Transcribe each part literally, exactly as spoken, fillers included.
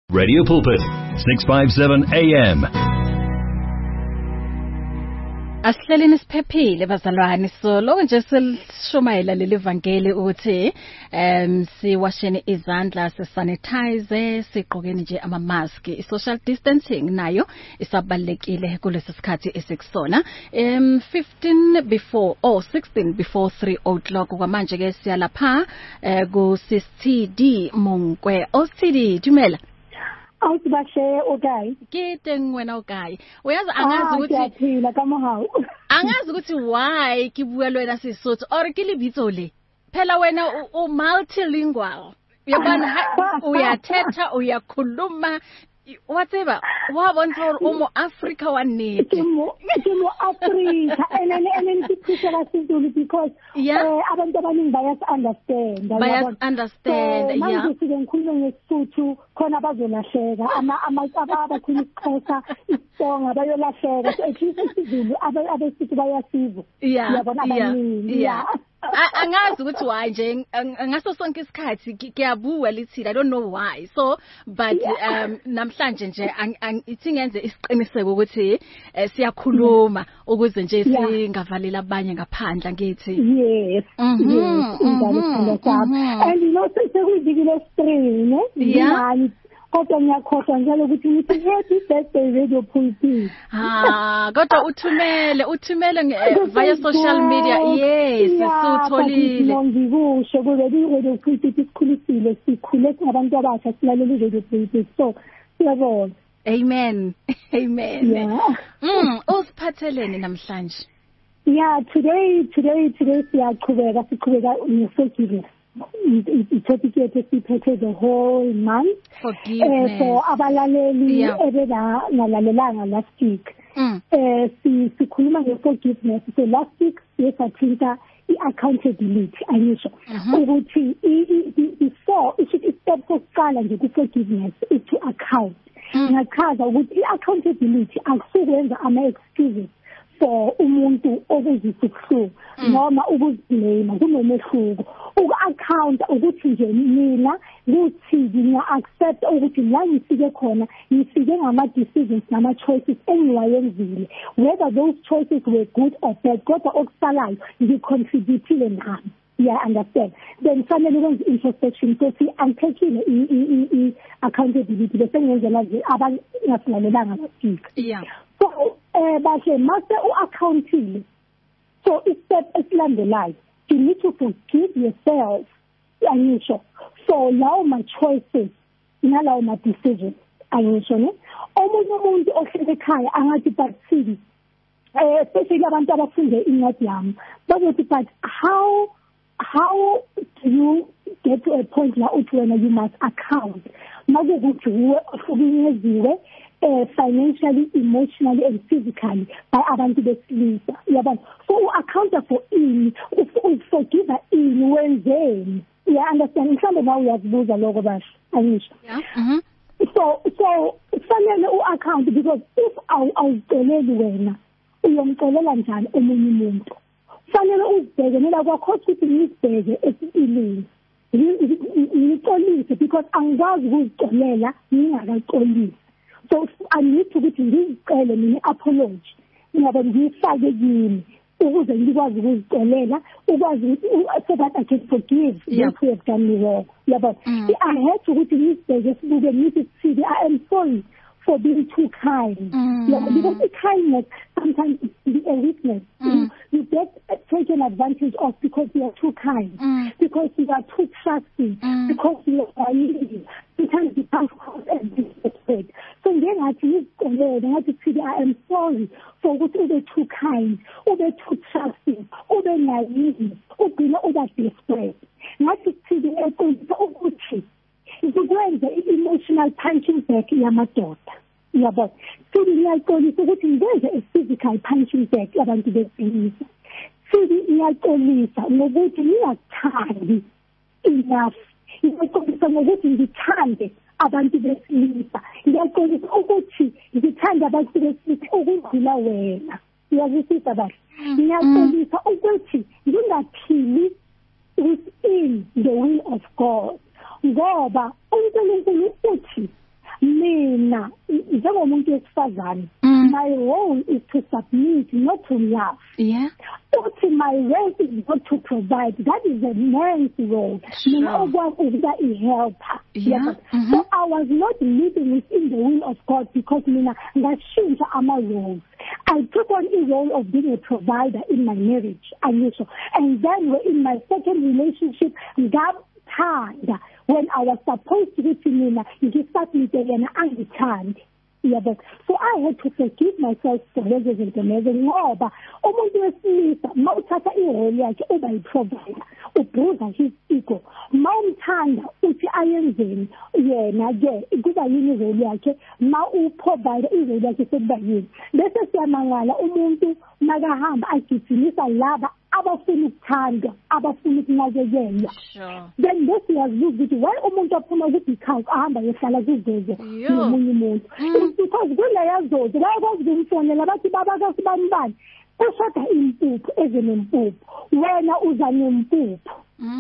Radio Pulpit, six fifty-seven A M. Asihleleni siphephile bazalwane, so lo nje silishumayela leli vangeli ukuthi em siwasheni izandla, sisanitize, sigqokeni nje ama mask. I social distancing nayo isabalekile kulesi sikhathi esikusona. Em fifteen before or sixteen before three o'clock kwamanje ke siyalapha ku C C D Monkwe. O C C D Dumela. Awusibashe okay. Ngiteng wena okay. Uyazi angazi ukuthi siyaphila kama hawo. Angazi ukuthi why kibua lwena Sesotho or ke lebitso le. Phela wena u multilingual. Uyabona uyathetha uyakhuluma whatever wabona umo Africa wanethe. Umo umo Africa and and and siphisa kaSizulu because abantu abaningi bayas understand. Bayas understand yeah. Manje sike ngikhuluma ngeSotho khona abazolahleka ama abakhuluma isiXhosa isonga bayolahleka so at least isiZulu abesithi bayasiza. Uyabona abaningi. Yeah. Angazi ukuthi why nje ngaso sonke isikhathi kuyabuwa lithi I don't know why so but um namhlanje nje ithi ngenze isiqiniseko ukuthi siyakhuluma ukuze nje singavaleli abanye ngaphandla ngithi yes and you know sekuyidikile stream ne yeah kodwa ngiyakhohlwa njalo ukuthi ngithi happy birthday Radio Pulpit. Ah, kodwa uthumele, uthumele via social media. Yes, sitholile. Ngikusho ku Radio Pulpit isikhulisile sikhule abantu abasha silaleli Radio Pulpit. So, siyabonga. Amen. Amen. Yeah. Mm, usiphatheleni namhlanje. Yeah, today today today siyaqhubeka siqhubeka ngeforgiveness. Itopic yethu siphethe the whole month. Forgiveness. Eh for abalaleli ebeda ngalalelanga last week. Eh si sikhuluma ngeforgiveness. So last week yesathinta i-accountability ayisho ukuthi before i-step sokuqala nje ku-forgiveness is to account. Ngachaza ukuthi i-accountability akusukwenza ama-excuses for umuntu okuzisa ukuhluka noma ukuziblame kunomehluko uku-account ukuthi nje mina ukuthi ngiya accept ukuthi la ngifike khona ngifike ngama decisions nama choices engiwayenzile whether those choices were good or bad kodwa okusalayo ngicontributile ngami. Yeah, understand. Then finally wenza introspection so si untaking i accountability bese ngenzela nje abangasingalelanga basika. Yeah. So eh bashe mase u-accountile so istep esilandelayo you need to forgive yourself ayisho so lawo my choices nalawo my decisions ayisho ne omunye umuntu ohlele ekhaya angathi but see eh especially abantu abafunde incwadi yami bazothi but how how do you get to a point la uthi wena you must account makuthi uwe ofukunyeziwe Uh, financially, emotionally, and physically by abantu besilisa. Yabona, so account for in, forgive in when then. Yeah, understand. Mhlawumbe nawe uyazibuza lokho basho. Ayisho. Yeah. Mhm. So so fanele u-account because if awuceleli wena uyomcelela njani omunye umuntu. Fanele uzibheke nela kwakho ukuthi ngizibheke esipilini. Ngixolise because angikwazi ukuzicelela ngingakaxolisi. So I need to get ngicela mina apology ngoba ngifake kimi ukuze ngikwazi ukuzicelela ukwazi so that I can forgive yeah. what we have done wrong. Yeah, but mm. I had to get ngizibheke sibuke ngithi see I am sorry for being too kind. Mm. Yeah, because the kindness sometimes is a weakness. Mm. You, you get taken advantage of because you are too kind, mm. because you are too trusting, mm. because you are naive. Sometimes you can't cause and disrespect. So then I think I to see I am sorry for what ube too kind, ube too trusting, ube naive, ube over desperate. Not to see the ukuthi ikwenza emotional punching back yamadoda. Yabo. So ngiyaqolisa ukuthi ngenze a physical punching back yabantu besilisa. Futhi ngiyaqolisa ngokuthi ngiyathandi enough. Ngiyaqolisa ngokuthi ngithande abantu besilisa. Ngiyaqolisa ukuthi ngithanda abantu besilisa ukudlula wena. Uyazwisisa bahle. Ngiyaqolisa ukuthi ngingaphili within the will of God. Ngoba uNkulunkulu uthi mina njengomuntu wesifazane my role is to submit, not to love. Yeah. Uthi my role is not to provide. That is a man's role. Mina okwakuba i-helper. Yeah. Mm-hmm. So I was not living within the will of God because mina ngashintsha ama roles. I took on the role of being a provider in my marriage, Anisha. And then in my second relationship, God turned when I was supposed to be Mina, he start me again and he turned. Yeah, but so I had to forgive myself for levels and levels. Ngoba umuntu wesilisa mawuthatha irole yakhe uba yiprovider ubruza his ego mawumthanda uthi ayenzeni yena ke kuba yini irole yakhe ma uprovider irole yakhe sekuba yini bese siyamangala umuntu makahamba agijimisa laba abafuna ukuthandwa abafuna ukunakekelwa. Sure. Then bese yazibuza ukuthi why umuntu aphuma ku-because ahamba yehlala kuzozo nomunye umuntu because kuleya zozo bayakwazi ukumfonela bathi babaka sibanibani kushoda impuphu eze nempuphu wena uza nempuphu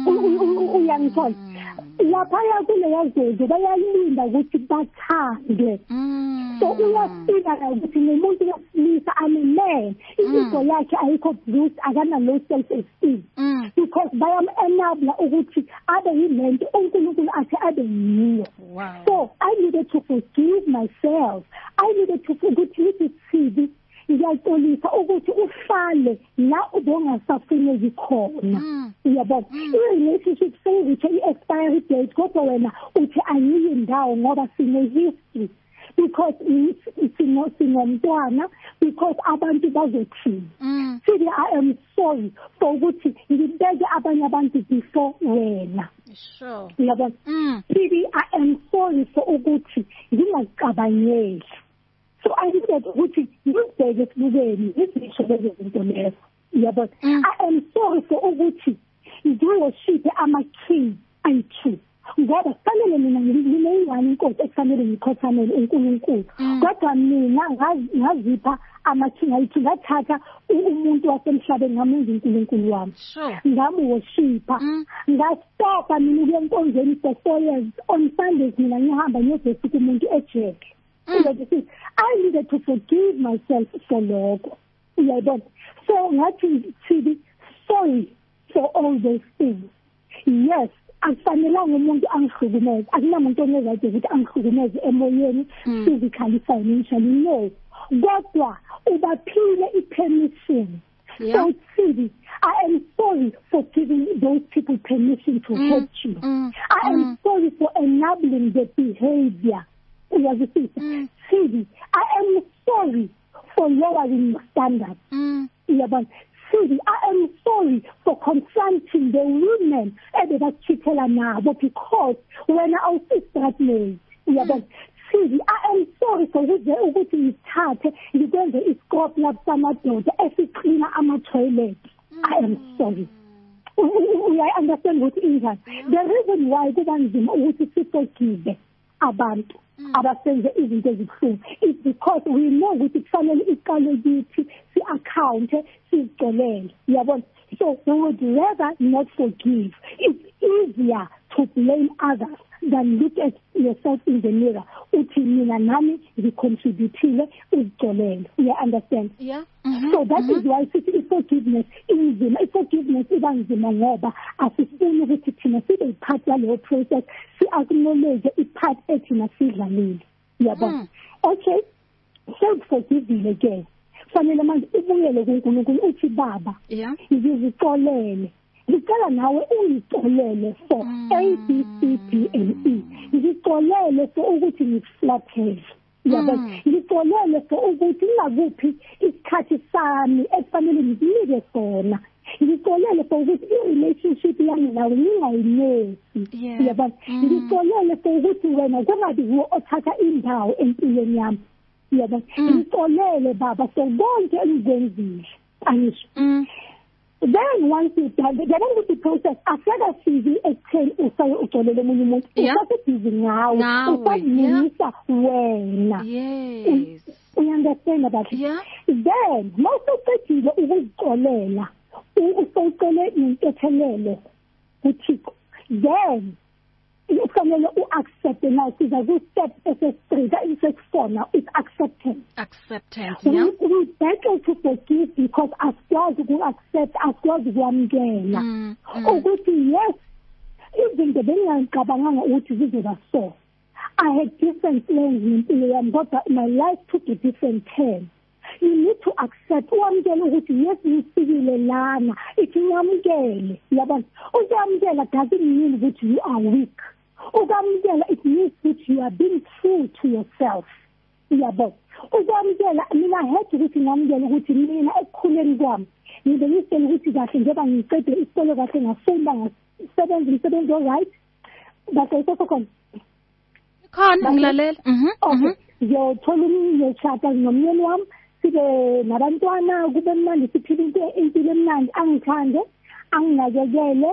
uyangithola laphaya kuleya zozo bayalinda ukuthi bathandwe. So uyafika ukuthi nomuntu wesilisa amen into yakhe ayikho bruised akana low self esteem because bayam enable ukuthi abe yilento uNkulunkulu athi abe yiyo. So I needed to forgive myself. I needed to forgive ukuthi ngiyaxolisa ukuthi uhlale la ubongasafuneki khona. Uyabona i-relationship seyithi i-expiry date kodwa wena uthi ayiyi ndawo ngoba sine history because sino sinomntwana because abantu bazothini. See, I am sorry for ukuthi ngibeke abanye abantu before wena. Sure. Uyabona see, I am sorry for ukuthi ngingacabangeli. So I said, ukuthi ngibheke esibukeni izisho lezi zinto lezo. Yabona I am sorry for ukuthi ngiyoshiphe ama-king ayi-two ngoba kufanele mina ngine-one inkosi ekufanele ngikhothamele uNkulunkulu kodwa mina ngazipha ama-king ayi-two ngathatha umuntu wasemhlabeni ngamenza uNkulunkulu wami ngamuwoshipha ngastopa mina ukuya enkonzweni for four years. On Sundays mina ngihamba ngiyobheka umuntu ejele. I needed to forgive myself for lokho. Uyabona so ngathi Thidi sorry for all those things. Yes, akufanelanga umuntu angihlukumeze akunamuntu onezade ukuthi angihlukumeze emoyeni physically financially no kodwa ubaphile ipermission. So Thidi, I am sorry for giving those people permission to mm. hurt you. Mm. I am mm. sorry for enabling the behavior. Mm. Thidi, I am sorry for lowering standards. Mm. Thidi, I am sorry for confronting the women ebebachithela nabo because when I was struggling, Thidi, I am sorry for ukuthi ngithathe ngikwenze iscope lapamadoda esiqina ama-toilet. I am sorry. I understand what is that. The reason why kuba nzima ukuthi siforgive abantu abasenze izinto ezibuhlungu is because we know ukuthi kufanele iqale kithi si-account sizicelele. Yabona so we would rather not forgive. It's easier to blame others than look at yourself in the mirror uthi mina nami ngicontributile uzicelele. You understand? Yeah. Mm-hmm. So that mm-hmm. is why sithi forgiveness inzima. Forgiveness iba nzima ngoba asifuni ukuthi thina sibe part yaleyo process si-acknowledge i-part ethina sidlalile. Yabona okay so forgivile again fanele manje ubuyele kuNkulunkulu uthi baba ngizixolele ngicela nawe ungixolele for A B C D and E ngixolele for ukuthi ngiflathele. Yabona ngixolele for ukuthi ngakuphi isikhathi sami ekufanele ngikunike sona. Ngixolele for ukuthi i-relationship yami nawe ngingayinesi. Yabona ngixolele for ukuthi wena kungabi nguwe othatha indawo empilweni yami. Yabona ngixolele baba for konke engikwenzile. Anisho then once you done the then with the process after that C V ekutheni usaye uxolele omunye umuntu usasebhizi ngawe usazinisa wena. Yes, we understand about it. Yeah. Then mawusuqedile ukuzixolela usocele inkethelelo uThixo then Kufanele u-accept now siza ku-step ese-three, that is four now, it's acceptance. Acceptance, yeah. We, we battle to forgive because asikwazi uku-accept, asikwazi ukwamukela. Mm, mm. Ukuthi yes, izinto bengingacabanganga ukuthi zizoba so. I had different plans in yami, but my life took a different turn. You need to accept uwamukele ukuthi yes ngisikile lana ithi ngamukele yabona ukwamukela doesn't mean that you are weak. Ukwamukela it means that you are being true to yourself. Yabo ukwamukela mina hethi ukuthi ngamukele ukuthi mina ekukhuleni kwami ngibe ngisele ukuthi kahle njengoba ngiqede isikole kahle ngafunda ngasebenza umsebenzi right but ayikho khona khona ngilalela mhm okay ngiyothola umyeshata nomyeni wami sibe nabantwana kube mnandi siphile impilo emnandi angithande anginakekele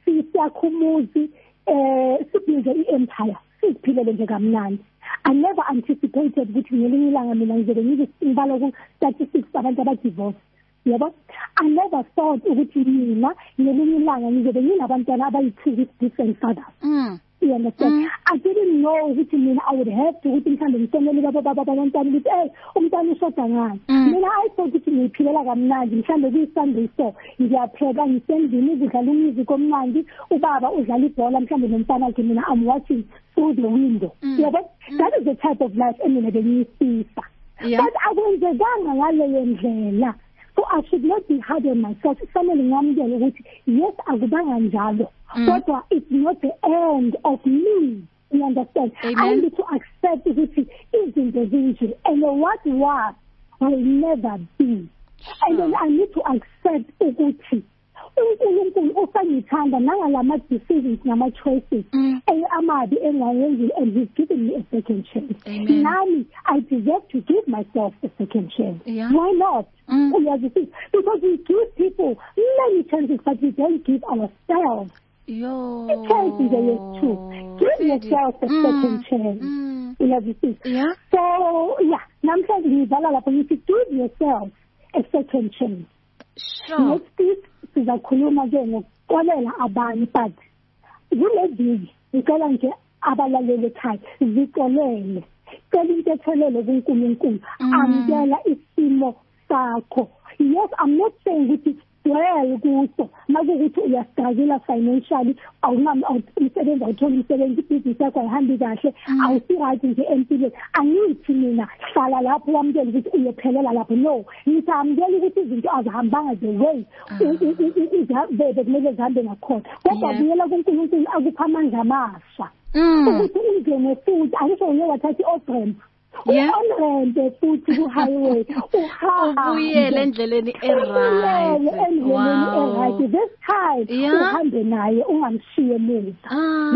siyakhumuzi eh sibuze i-empire siphilele nje kamnandi. I never anticipated ukuthi ngelinye ilanga mina ngizobe ngizibala ku statistics abantu abadivorce yabo. I never thought ukuthi mina ngelinye ilanga ngizobe nginabantwana abayi-two with different fathers. Mm. You understand? Mm. I didn't know which mean I would have to ukuthi mhlambe ngisenele baba baba abantwana ukuthi eh umntwana ushoda ngani. Mina I thought ukuthi ngiphilela kamnandi mhlambe kuyisunday so ngiyapheka ngisendini ngidlala umuzic omnandi ubaba udlala ibhola mhlambe nomntwana wakhe mina I'm watching through the window. Mm. Yeah, but mm. that is the type of life emina bengiyifisa. Yeah. But akwenzekanga ngaleyo ndlela. So I should not be hard on myself. Family ngamukele ukuthi yes akubanga njalo. But it's not the end of me. You understand? Amen. I need to accept ukuthi izinto zinje and what was will never be. Sure. And then I need to accept ukuthi uNkulunkulu usangithanda nangalama decisions nama choices amabi engayenzi and he's given me a second chance. Nami I deserve to give myself a second chance. Yeah. Why not? Mm. Because we give people many chances but we don't give ourselves Yo. a chance is a too. Give yourself a mm. second chance. Mm. You have to see. Yeah. So yeah, namhlanje ngizala lapho ngithi give yourself a second chance. Sure. Next week sizakhuluma ke ngokuxolela abantu but kule viki ngicela nje abalaleli ekhaya zixolele cela into ethelele kuNkulunkulu amkela isimo sakho. Yes, I'm not saying ukuthi well kuso makuthi uyastruggle financially awunami awusebenza awuthola umsebenzi ibhizinisi yakho ayihambi kahle awusirayight nje empilweni angithi mina hlala lapho wamukela ukuthi uyophelela lapho no ngithi amukela ukuthi izinto azihambanga the way izabebe kumele zihambe ngakhona kodwa buyela kuNkulunkulu akupha amandla amasha ukuthi ingene futhi ayisho uye wathatha i-obrand uhambe futhi ku-highway ubuyele endleleni e-right. Wow. This time uhambe naye ungamshiye emuva.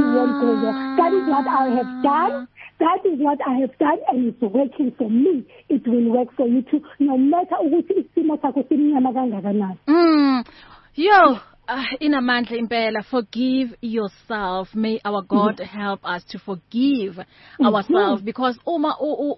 That is what I have done. That is what I have done and it's working for me. It will work for you too, no matter ukuthi isimo sakho simnyama kangakanani. Mm. Yo. Uh, inamandla impela, forgive yourself. May our God mm-hmm. help us to forgive mm-hmm. ourselves because uma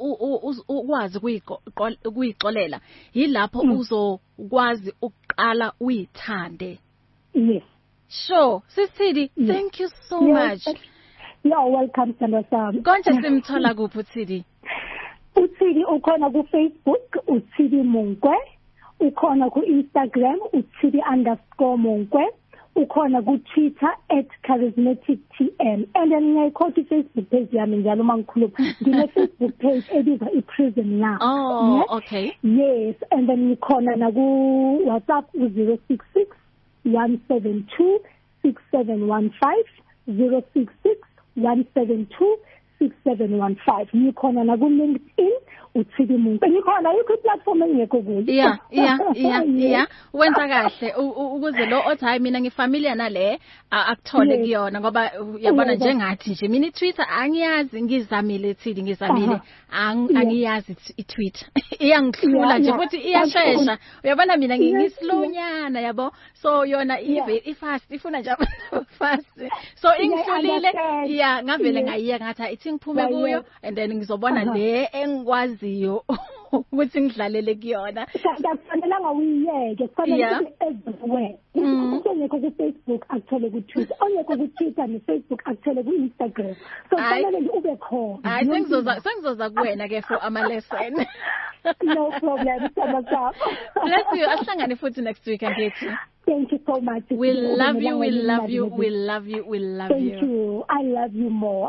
ukwazi ukuyixolela yilapho uzokwazi ukuqala uyithande. Yes. Sure. Sisithidi, yes. Thank you so yes. much. You're welcome, Sandra. Konje simthola kuphi uThidi? uThidi ukhona ku Facebook, uThidi Munkwe. Ukhona ku Instagram uThidi underscore Munkwe, ukhona ku Twitter at charismatic T M, and then ngiyayikhoda i-Facebook page yami njalo mangikhuluma ngine Facebook page ebizwa iPrison Now. Oh, yes? Okay. Yes, and then ngikhona na ku WhatsApp u zero six six one seven two six seven one five zero six six one seven two six seven one five. Ngikhona na ku LinkedIn uThidi Munkwe. Ngikhona yikho platform engekho kuyo. Yeah, yeah, yeah, yeah. Wenza kahle ukuze lo othi hayi mina ngifamiliar nale akuthole kuyona ngoba uyabona njengathi nje mina iTwitter angiyazi ngizamile Thidi ngizamile angiyazi iTwitter. Iyangihlula nje futhi iyashesha. Uyabona mina ngingislownyana yabo. So yona ifast ifuna nje fast. So ingihlulile yeah ngavele ngayiya ngathi ithi ngiphume kuyo and then ngizobona le engikwazi ukuthi ngidlalele kuyona. Akufanelanga uyiyeke, kufanele ukuthi everywhere. Ongekho ku-Facebook akuthole ku-Twitter, ongekho ku-Twitter ne-Facebook akuthole ku-Instagram. So kufanele ube khona. Hayi sengizoza sengizoza kuwena ke for ama-lesson. No problem. Bless you. Asihlangane futhi next week angithi. Thank you so much. We love you, we love you, we love you, we love you. Thank you. I love you more.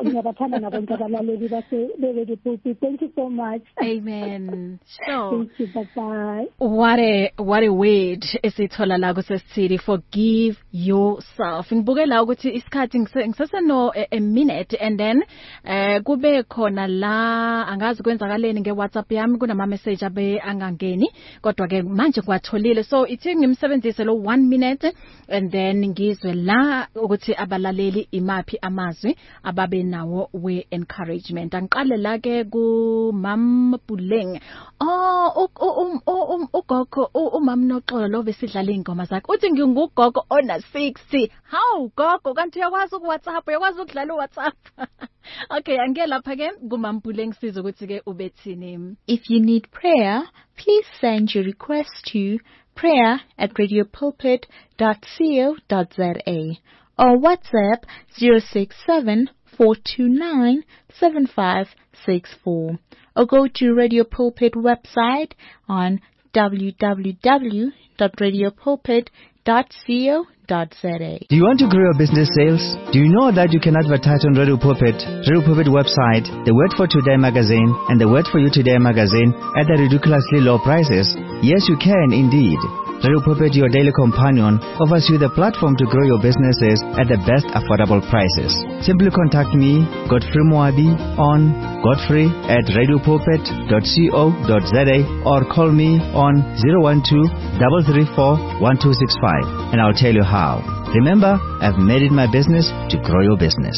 Thank you so much. Amen. Sure. Thank you. Bye-bye. What a, what a word esithola la kusesithili. Forgive yourself. Ngibuke la ukuthi isikhathi ngisaseno a minute and then eh kube khona la angazi kwenzakaleni ngeWhatsApp yami kunama message abe angangeni kodwa ke manje kwatholile so ithi ngimsebenzise lo one minute and then ngizwe la ukuthi abalaleli imaphi amazwi ababe nawo we encouragement. Angiqale la ke ku Mam Puleng. Oh ugogo umam Noxolo lo besidlala ingoma zakhe. Uthi ngingugogo ona sixty. How gogo kanti uyakwazi ku WhatsApp uyakwazi ukudlala WhatsApp. Okay, angiye lapha ke ku Mam Puleng sizo ukuthi ke ubethini. If you need prayer, please send your request to prayer at radio pulpit dot co dot za or WhatsApp zero six seven four two nine seven five six four or go to Radio Pulpit website on w w w dot radio pulpit dot co dot za. Do you want to grow your business sales? Do you know that you can advertise on Radio Pulpit, Radio Pulpit website, the Word for Today magazine, and the Word for You Today magazine at the ridiculously low prices? Yes, you can indeed. Radio Pulpit, your daily companion, offers you the platform to grow your businesses at the best affordable prices. Simply contact me, Godfrey Moabi, on godfrey at radio pulpit dot co dot za or call me on zero one two, three three four, one two six five and I'll tell you how. Remember, I've made it my business to grow your business.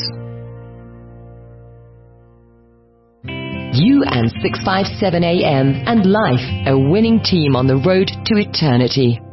You and six fifty-seven A M and life, a winning team on the road to eternity.